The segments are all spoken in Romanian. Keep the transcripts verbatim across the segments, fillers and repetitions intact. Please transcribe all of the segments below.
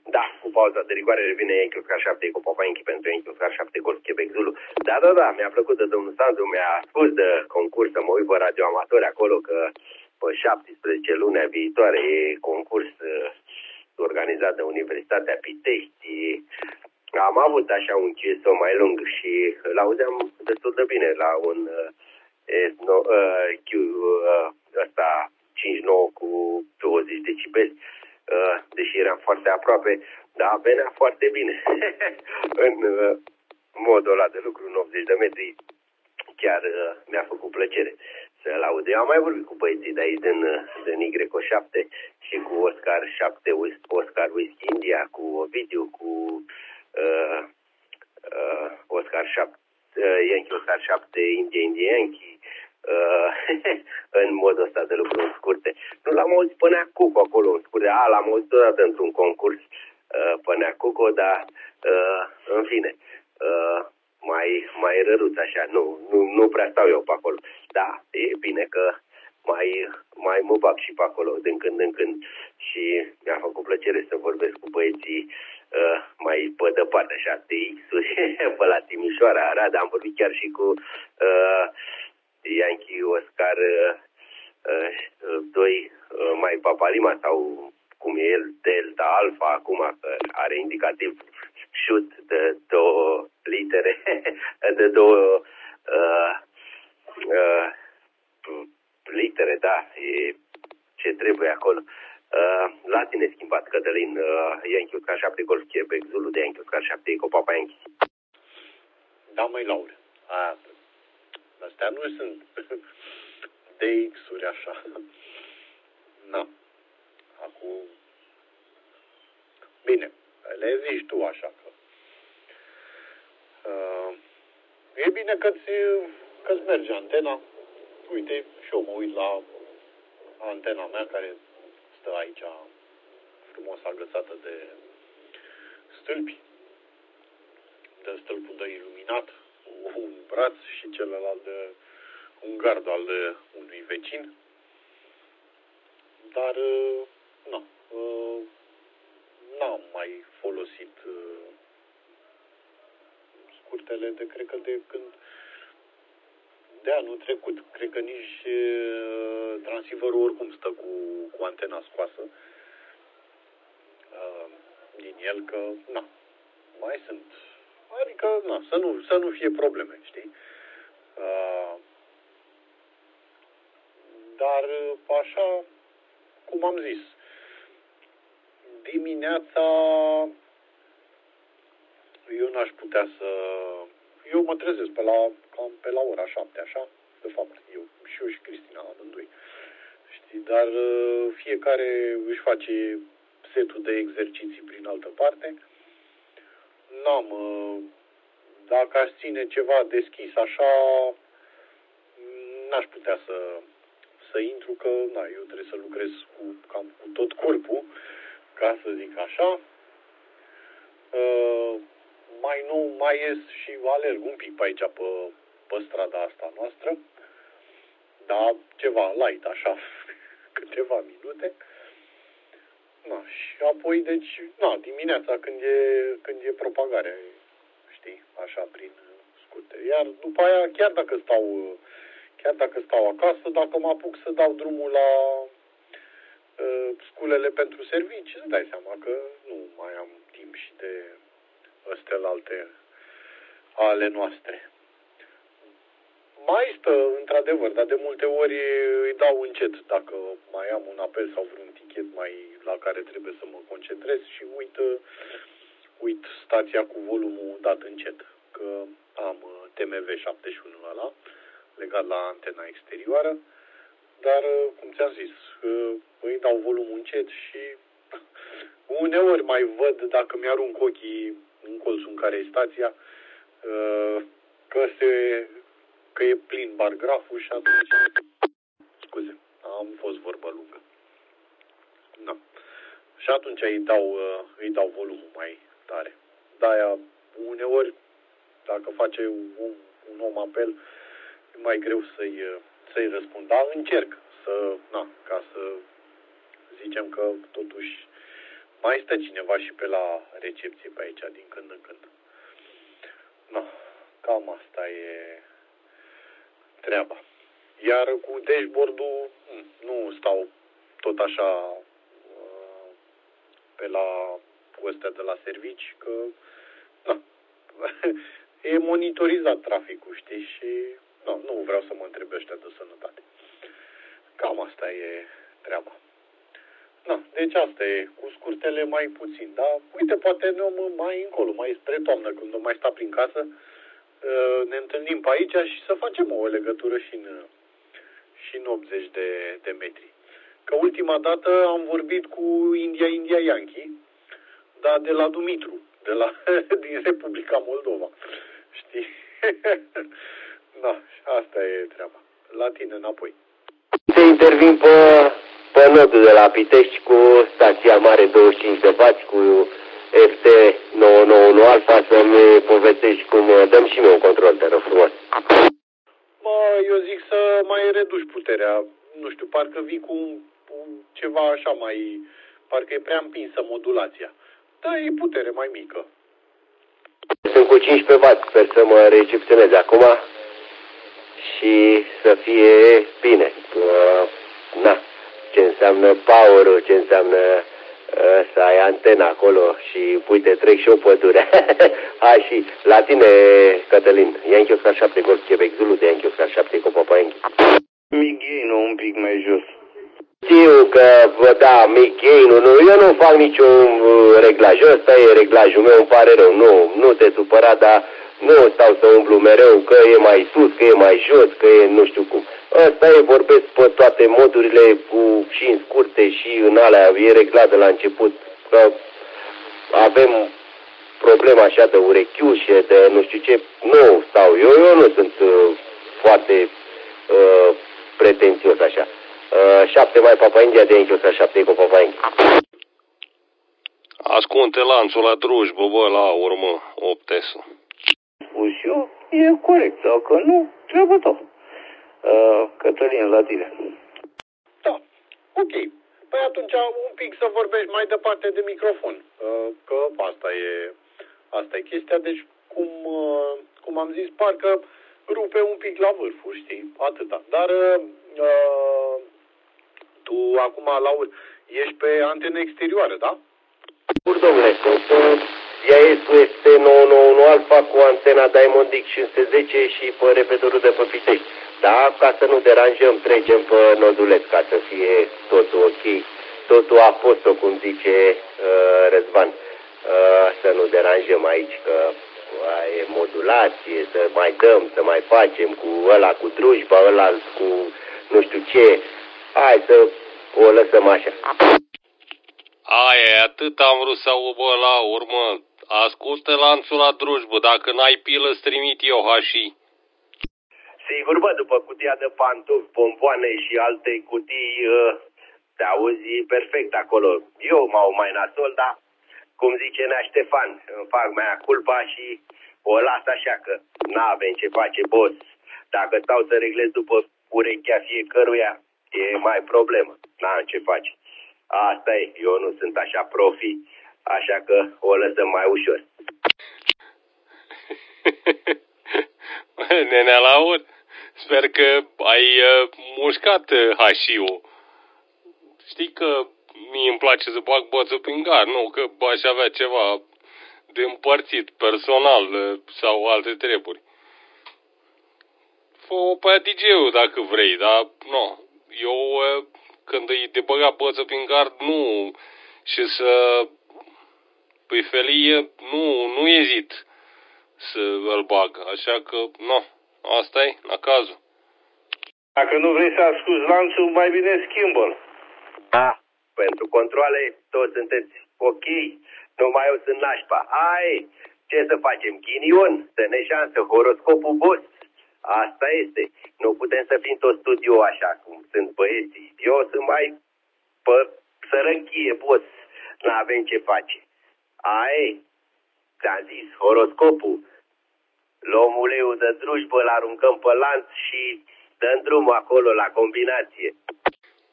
Da, cu pauza de rigoare revine Yankee Oscar șapte cu Popainchi pentru Yankee Oscar șapte Golf Quebec Zulu. Da, da, da, mi-a plăcut de domnul Sandu, mi-a spus de concurs, să mă uit pe radioamatori acolo, că pe șaptesprezece lunea viitoare e concurs uh, organizat de Universitatea Pitești. Am avut așa un C S O mai lung și îl auzeam destul de bine la un uh, no, uh, Q uh, ăsta cincizeci și nouă cu douăzeci decibeli. Uh, deși eram foarte aproape, dar venea foarte bine în uh, modul ăla de lucru, în optzeci de metri, chiar uh, mi-a făcut plăcere să-l aud. Eu am mai vorbit cu băieții de aici din, din Y șapte și cu Oscar șapte, Oscar Whisky India, cu Ovidiu, cu uh, uh, Oscar șapte, uh, Yankee Oscar șapte, India, India Yankee, Uh, în modul ăsta de lucruri scurte. Nu l-am auzit pe Neacuco acolo în scurte. A, l-am auzit odată într-un concurs uh, pe Neacuco, dar uh, în fine, uh, mai, mai răruț așa. Nu, nu, nu prea stau eu pe acolo. Da, e bine că mai, mai mă bag și pe acolo din când în când și mi-a făcut plăcere să vorbesc cu băieții uh, mai pe departe, așa, T X-uri pe la Timișoara, Arad. Am vorbit chiar și cu uh, Yankee Oscar uh, doi uh, mai Papalima sau cum e el, Delta Alpha acum, că are indicativ shoot de două litere, de două uh, uh, litere, da, e ce trebuie acolo. Uh, la tine schimbat, Cătălin, uh, Yankee Oscar șapte Golf Quebec Zulu de Yankee Oscar șapte cu Papa Yankee. Da, mai Laura. A, astea nu sunt D X-uri așa. Na. Acum... Bine, le zici tu așa că... Uh, e bine că-ți, că-ți merge antena. Uite, și eu mă uit la antena mea care stă aici frumos agățată de stâlpi. De stâlpul de iluminat, un braț și celălalt de un gard al unui vecin. Dar, nu, n-am mai folosit scurtele de, cred că de când, de anul trecut. Cred că nici transceiverul oricum stă cu, cu antena scoasă din el, că, na, mai sunt. Adică, na, să nu, să nu fie probleme, știi? Uh, dar, așa, cum am zis, dimineața eu n-aș putea să... Eu mă trezesc pe la, cam pe la ora șapte, așa, de fapt, eu, și eu și Cristina, amândoi. Știi? Dar fiecare își face setul de exerciții prin altă parte. N-am... Dacă aș ține ceva deschis așa, n-aș putea să, să intru, că na, eu trebuie să lucrez cu, cam cu tot corpul, ca să zic așa. Uh, mai nou mai ies și alerg un pic pe aici, pe, pe strada asta noastră, dar ceva light, așa, câteva minute. Na, și apoi, deci, na, dimineața când e, când e propagarea, știi, așa, prin scurte. Iar după aia, chiar dacă stau, chiar dacă stau acasă, dacă mă apuc să dau drumul la uh, sculele pentru servicii, îți dai seama că nu mai am timp și de astea ale noastre. Mai stă, într-adevăr, dar de multe ori îi dau încet dacă mai am un apel sau vreun tichet mai la care trebuie să mă concentrez și uit, uit stația cu volumul dat încet. Că am T M V șaptezeci și unu ăla, legat la antena exterioară, dar, cum ți-am zis, îi dau volumul încet și uneori mai văd, dacă mi-arunc ochii în colțul în care e stația, că se... că e plin bargraful și atunci... Scuze, am fost vorbă lungă. Da. Și atunci îi dau, îi dau volumul mai tare. De-aia, uneori, dacă face un, un om apel, e mai greu să-i, să-i răspund. Dar încerc să, na, ca să zicem că totuși mai stă cineva și pe la recepție pe aici, din când în când. No, cam asta e treaba. Iar cu dashboard-ul nu stau tot așa pe la ăstea de la servici, că na, e monitorizat traficul, știi, și nu, nu vreau să mă întreb ăștia de sănătate. Cam asta e treaba. Na, deci asta e, cu scurtele mai puțin, dar uite, poate ne mai încolo, mai spre toamnă, când o mai sta prin casă, ne întâlnim pe aici și să facem o legătură și în, și în optzeci de, de metri. Că ultima dată am vorbit cu India India Yankee, dar de la Dumitru, de la, din Republica Moldova. Știi? Da, asta e treaba. La tine înapoi. Se intervin pe, pe nodul de la Pitești cu stația mare douăzeci și cinci de vați, cu F T nouă nouă unu Alfa, să-mi povestești cum dăm și mie un control, te rog frumos. Bă, eu zic să mai reduci puterea. Nu știu, parcă vii cu un, un, ceva așa mai... Parcă e prea împinsă modulația. Da, e putere mai mică. Sunt cu cincisprezece vați, sper să mă recepționez acum și să fie bine. Uh, na, ce înseamnă power, ce înseamnă uh, să ai antena acolo și uite, trec și o pădure. Hai și la tine, Cătălin, Yankee Oscar șapte Golf Quebec Zulu de Yankee Oscar șapte cu Papa Yankee. Mic gain un pic mai jos. Știu că, vă da, mic gain, nu, eu nu fac niciun uh, reglaj, ăsta e reglajul meu, îmi pare rău, nu, nu te supăra, dar nu stau să umblu mereu că e mai sus, că e mai jos, că e nu știu cum. Ăsta e, vorbesc pe toate modurile, cu, și în scurte și în alea, e reglat de la început, că avem problema așa de urechiușe, de nu știu ce, nu stau, eu, eu nu sunt uh, foarte uh, pretențios așa. Uh, șapte mai Papa India de Yankee Oscar șapte cu Papa Yankee. Ascunde lanțul la drujbă, bă, la urmă, optesul. Spus eu, e corect, sau că nu, treaba ta. Uh, Cătălin, la tine. Da, ok. Păi atunci un pic să vorbești mai departe de microfon, uh, că asta e, asta e chestia, deci cum, uh, cum am zis, parcă rupe un pic la vârful, știi, atâta. Dar uh, tu acum, Laur, ești pe antenă exterioară, da? Bun, domnule, sunt ea este F T nouă nouă unu Alfa cu antena Diamond X cinci sute zece și pe repetorul de pe Pitești. Da, ca să nu deranjăm, trecem pe noduleț, ca să fie totul ok, totul a fost-o, cum zice uh, Răzvan. Uh, să nu deranjăm aici, că uh, e modulație, să mai dăm, să mai facem cu ăla cu drujba, ăla cu nu știu ce. Hai să o lăsăm așa. Aia, atât am vrut să aud, bă, la urmă. Ascultă lanțul la drujbă, dacă n-ai pilă, îți trimit eu hașii. Sigur, bă, după cutia de pantofi, bomboane și alte cutii, te auzi perfect acolo. Eu m-au mai nasol, dar, cum zice Nea Ștefan, îmi fac mea culpa și o las așa, că n-avem ce face, boss. Dacă stau să reglez după urechea fiecăruia, e mai problemă. N-am ce face. Asta e, eu nu sunt așa profi, așa că o lăsăm mai ușor. Nenea Laur, sper că ai uh, mușcat uh, hașiul. Știi că mie îmi place să bag bățul prin gar, nu? Că aș avea ceva de împărțit personal uh, sau alte treburi. Fă-o pe D J-ul dacă vrei, dar nu. Eu uh, când îi de băga bățul prin gar, nu. Și să pe felie, nu, nu ezit să îl bag. Așa că, nu, asta e, la cazul. Dacă nu vrei să asculti lanțul, mai bine schimbă-l. Da, pentru controle toți sunteți ok, numai eu sunt nașpa. Hai, ce să facem? Ghinion, să ne șansă, horoscopul boss. Asta este. Nu putem să fim tot studio așa cum sunt băieții. Eu sunt mai pe sărăchie, boss. N-avem ce face. Ai, ți-am zis, horoscopul. Luăm uleiul de drujbă, îl aruncăm pe lanț și dăm drumul acolo la combinație.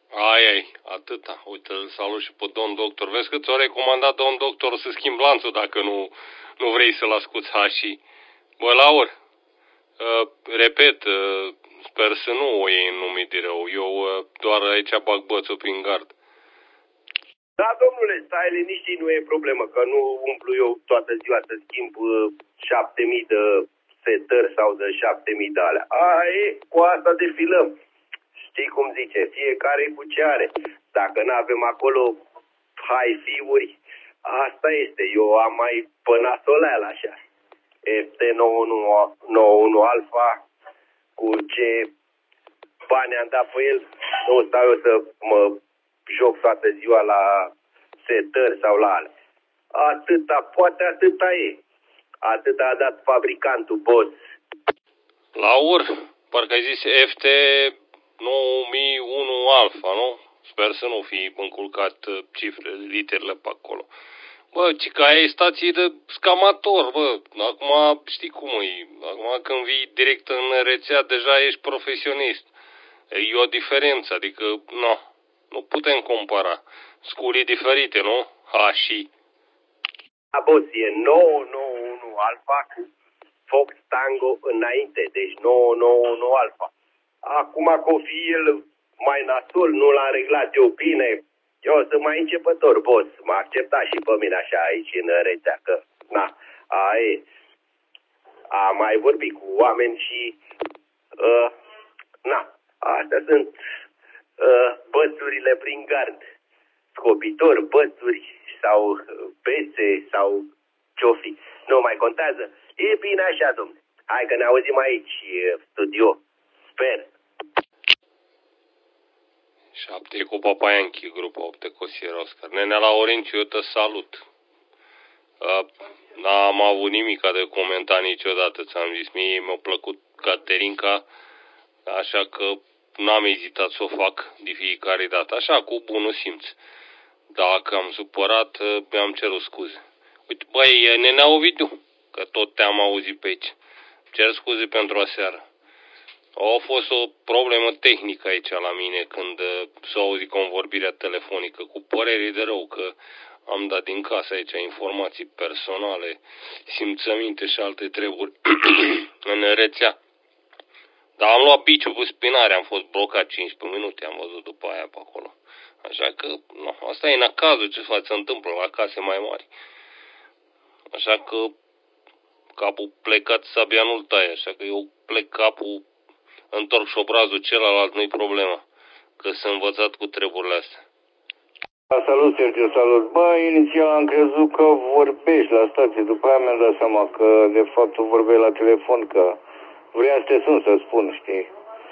Ai, ai, atâta. Uite, îl salut și pe domn doctor. Vezi că ți-o recomandat domn doctor să schimbi lanțul dacă nu, nu vrei să-l ascuți hașii. Bă, Laur, uh, repet, uh, sper să nu o iei în numit de rău. Eu uh, doar aici bag bățul prin gard. Da, domnule, stai liniștit, nu e problemă, că nu umplu eu toată ziua să schimb uh, șapte mii de setări sau de șapte mii de alea. A, e, cu asta defilăm. Știi cum zice, fiecare cu ce are. Dacă nu avem acolo hi-fi-uri, asta este. Eu am mai până soleal așa. F T nouăzeci și unu Alpha, cu ce bani am dat pe el, nu stau eu să mă joc toată ziua la setări sau la ale. Atâta, poate atâta e. Atâta a dat fabricantul, boss. Laur, parcă ai zis F T nouă mii unu Alpha, nu? Sper să nu fi înculcat cifrele, literele pe acolo. Bă, cica e stații de scamator, bă. Acum știi cum e. Acum când vii direct în rețea, deja ești profesionist. E o diferență, adică, nu, nu putem compara. Sculii diferite, nu? Ha, și... A, boss, e nouă nouă unu Alpha cu Fox Tango înainte, deci nouă nouă unu Alpha. Acum că o fi el mai nasol, nu l-am reglat eu bine. Eu sunt mai începător, boss. M-a acceptat și pe mine așa aici în rețea, că, na, a, e. A mai vorbit cu oameni și, uh, na, astea sunt uh, bățurile prin gard. Scopitori, bățuri sau bețe sau ce-o fi. Nu mai contează. E bine așa, domnule. Hai că ne auzim aici, studio. Sper. Șapte cu Papaianchi, grupa opt Cosier Oscar. Nenea Laurențiu, eu te salut. Uh, n-am avut nimica de comentat niciodată, ți-am zis. Mie mi-a plăcut Caterinca, așa că n-am ezitat să o fac de fiecare dată. Așa, cu bunul simț. Dacă am supărat, mi-am cerut scuze. Uite, băi, nenea Ovidiu, că tot te-am auzit pe aici. Cer scuze pentru aseară. A fost o problemă tehnică aici la mine când s-a auzit convorbirea telefonică, cu părere de rău că am dat din casă aici informații personale, simțăminte și alte treburi în rețea. Dar am luat biciul pe spinare, am fost blocat cincisprezece minute, am văzut după aia pe acolo. Așa că, nu, asta e nacazul ce se întâmplă la case mai mari. Așa că capul plecat sabia nu-l taie, așa că eu plec capul, întorc și obrazul celălalt, nu-i problema, că sunt învățat cu treburile astea. Salut, Sergiu, salut. Bă, inițial am crezut că vorbești la stație, după aia mi-am dat seama că de fapt tu vorbeai la telefon, că vreau să te sun să spun, știi?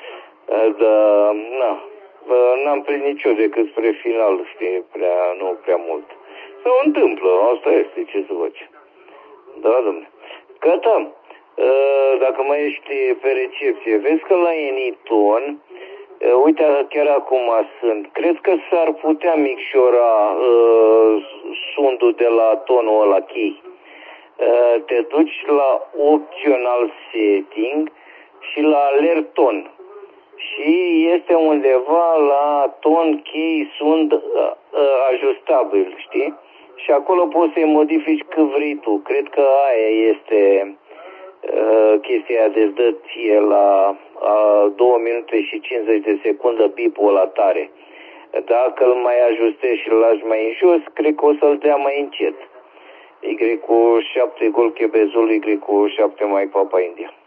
Dar, na, n-am prins nicio decât spre final, știi, prea, nu prea mult. Se întâmplă, asta este, ce să faci. Da, domnule. Gata, dacă mai ești pe recepție, vezi că la Eniton, uite, chiar acum sunt, cred că s-ar putea micșora uh, sundul de la tonul ăla chei. Uh, te duci la optional setting și la alert ton. Și este undeva la ton chei sund uh, uh, ajustabil, știi? Și acolo poți să-i modifici cât vrei tu. Cred că aia este uh, chestia de dă ție la uh, două minute și cincizeci de secunde bipul ăla tare. Dacă îl mai ajustezi și îl lași mai în jos, cred că o să-l dea mai încet. Y cu șapte Gol Chebezul, Y cu șapte Mike Papa India.